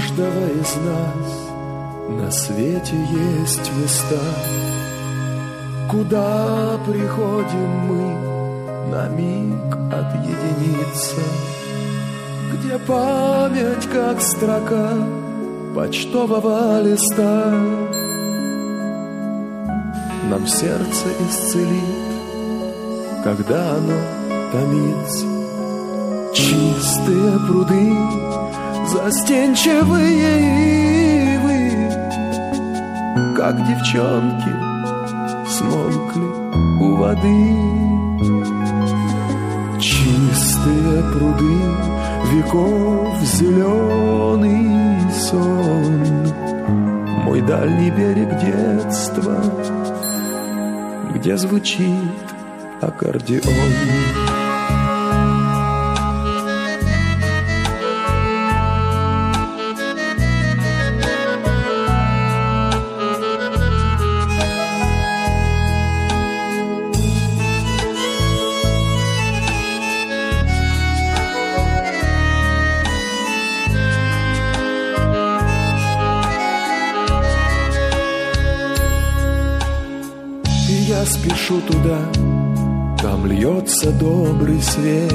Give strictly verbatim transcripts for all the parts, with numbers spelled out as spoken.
каждого из нас на свете есть места, куда приходим мы на миг отъединиться, где память, как строка почтового листа, нам сердце исцелит, когда оно томится. Чистые пруды, застенчивые ивы, как девчонки, смолкли у воды. Чистые пруды, веков зеленый сон, мой дальний берег детства, где звучит аккордеон. Я спешу туда, там льется добрый свет,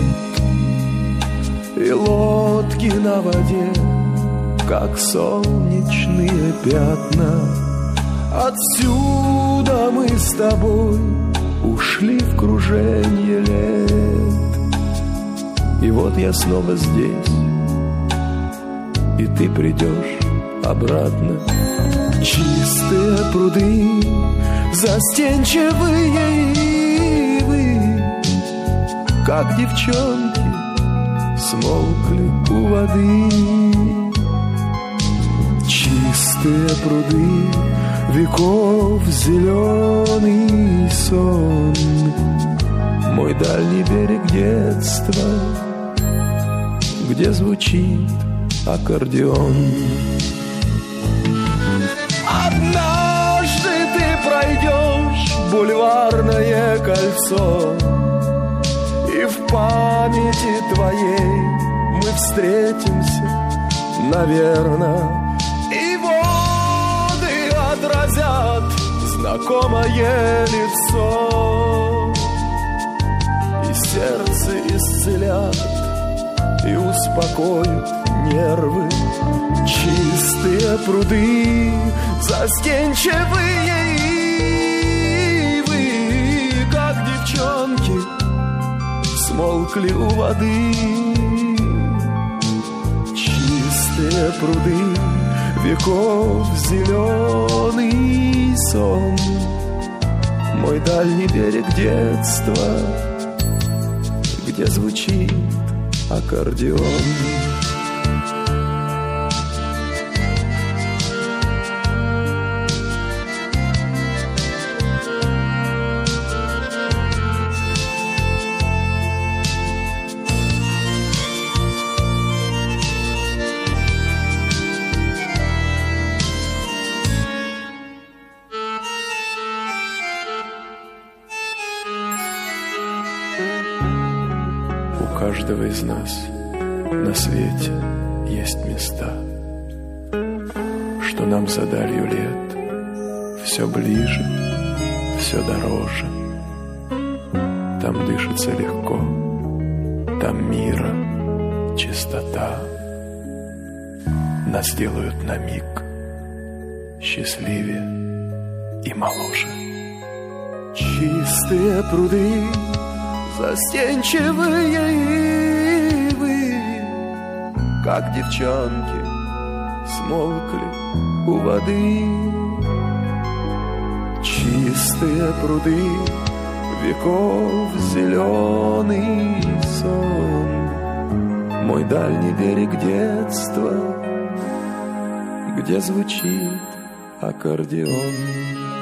и лодки на воде, как солнечные пятна. Отсюда мы с тобой ушли в круженье лет, и вот я снова здесь, и ты придешь обратно. Чистые пруды, застенчивые ивы, как девчонки, смолкли у воды. Чистые пруды, веков зеленый сон, мой дальний берег детства, где звучит аккордеон. Однажды ты пройдешь бульварное кольцо, и в памяти твоей мы встретимся, наверно, и воды отразят знакомое лицо, и сердце исцелят, и успокоят нервы. Чистые пруды, застенчивые ивы, как девчонки, смолкли у воды. Чистые пруды, веков зеленый сон, мой дальний берег детства, где звучит аккордеон. У каждого из нас на свете есть места, что нам за далью лет все ближе, все дороже. Там дышится легко, там мира чистота. Нас делают на миг счастливее и моложе. Чистые пруды, застенчивые ивы, как девчонки, смолкли у воды. Чистые пруды, веков зеленый сон, мой дальний берег детства, где звучит аккордеон.